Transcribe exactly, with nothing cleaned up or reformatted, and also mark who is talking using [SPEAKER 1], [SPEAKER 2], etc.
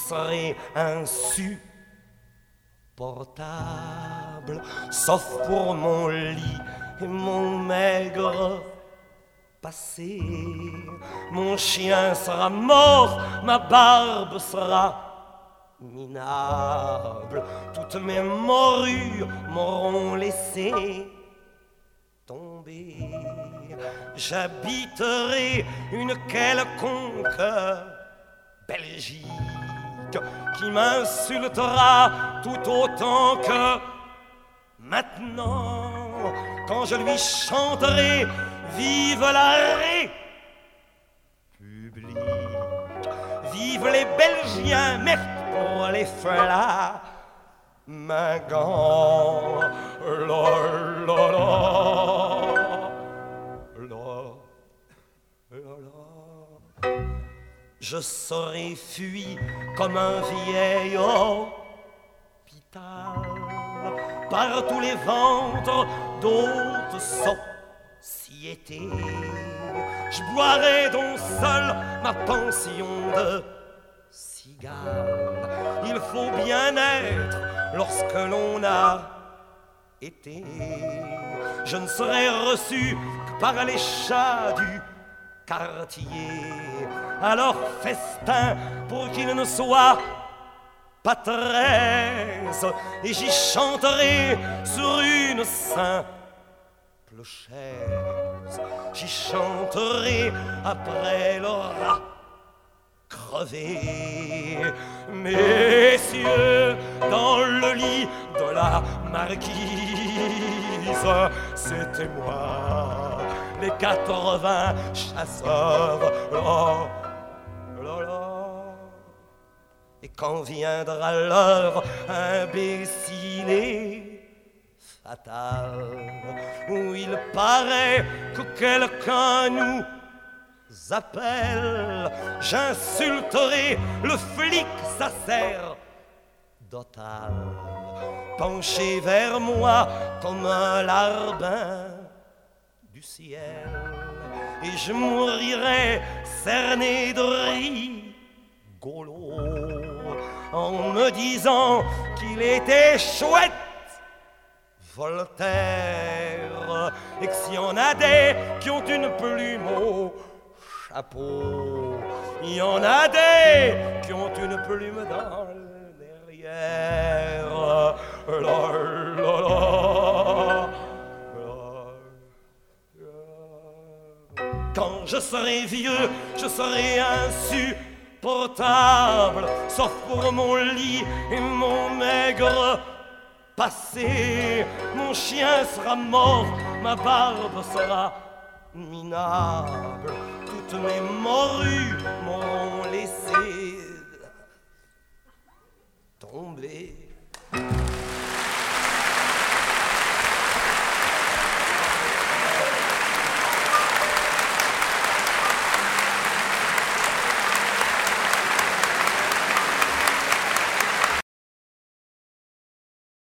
[SPEAKER 1] serai insupportable, sauf pour mon lit et mon maigre passé. Mon chien sera mort, ma barbe sera minable, toutes mes morues m'auront laissé tomber. J'habiterai une quelconque Belgique qui m'insultera tout autant que maintenant, quand je lui chanterai vive la République, vive les Belgiens, merde pour les flamingants. La la la la la. Je serai fui comme un vieil hôpital par tous les ventres d'autres sociétés. Je boirai donc seul ma pension de cigale. Il faut bien être lorsque l'on a été. Je ne serai reçu que par les chats du quartier. Alors festin pour qu'il ne soit pas treize, et j'y chanterai sur une simple chaise. J'y chanterai après l'aura crevé. Messieurs, dans le lit de la marquise, c'était moi, les quatre-vingts chasseurs. Oh, là, là. Et quand viendra l'heure imbécile et fatale, où il paraît que quelqu'un nous appelle, j'insulterai le flic sacerdotal, penché vers moi comme un larbin du ciel, et je mourirai cerné de rigolo en me disant qu'il était chouette Voltaire, et que s'il y en a des qui ont une plume au chapeau, il y en a des qui ont une plume dans le derrière. La, la, la, la. Quand je serai vieux, je serai insupportable, sauf pour mon lit et mon maigre passé. Mon chien sera mort, ma barbe sera minable, toutes mes morues m'ont laissé tomber.